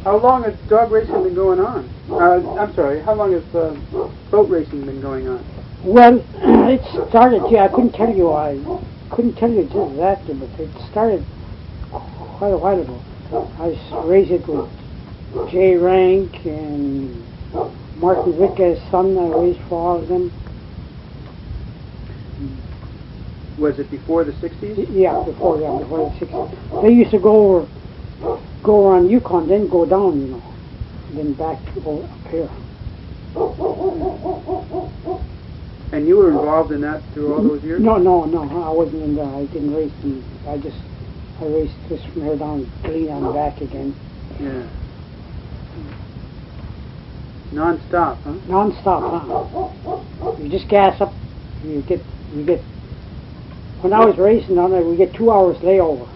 How long has dog racing been going on? I'm sorry, how long has boat racing been going on? Well, it started, yeah, I couldn't tell you just exactly, but it started quite a while ago. I raised it with Jay Rank and Martin Vitka's son. I raised for all of them. Was it before the 60s? Yeah, before the 60s. They used to go around Yukon, then go down, you know, then back up here. And you were involved in that through all those years? No, I wasn't in there. I didn't race them. I raced this from here down, clean on back again. Yeah. Non-stop, huh? Non-stop, huh? You just gas up. You get. When I was racing on it, we get 2 hours layover.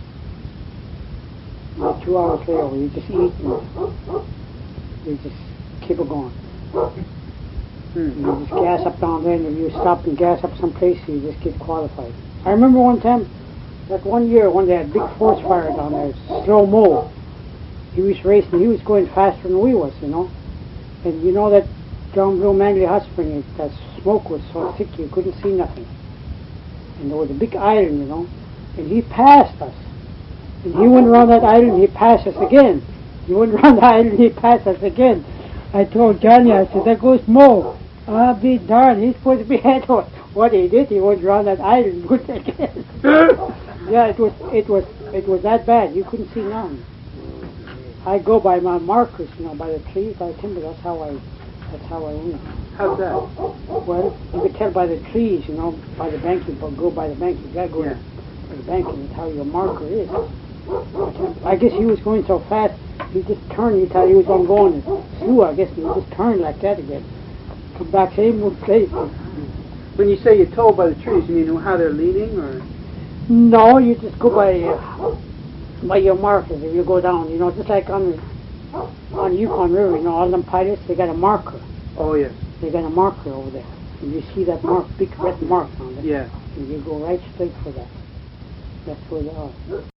You get 2 hours layover. You just eat and you just keep it going. You just gas up down there, and if you stop and gas up someplace, you just get qualified. I remember one time, that one year when they had big forest fire down there, Slow Mo. He was racing. He was going faster than we was, you know. And you know that John Blue Mangley Hot Spring, that smoke was so thick you couldn't see nothing. And there was a big island, you know, and he passed us. And he went around that island, he passed us again. He went around the island, he passed us again. I told Johnny, I said, there goes Mo. I'll be darned, he's supposed to be ahead of us. What he did, he went around that island and went again. Yeah, it was that bad. You couldn't see none. I go by my markers, you know, by the trees, by the timber. That's how I went. How's that? Well, you could tell by the trees, you know, by the banking. But go by the banking. You gotta go to the banking. That's how your marker is. I guess he was going so fast. He just turned. You thought he was going going slow. I guess he just turned like that again. Come back same old place. When you say you're told by the trees, you mean how they're leaning, or? No, you just go by your markers. If you go down, you know, just like on Yukon River, you know, all them pilots, they got a marker. Oh yes. They got a marker over there, and you see that mark, big red mark on it. Yeah. And you go right straight for that. That's where they are.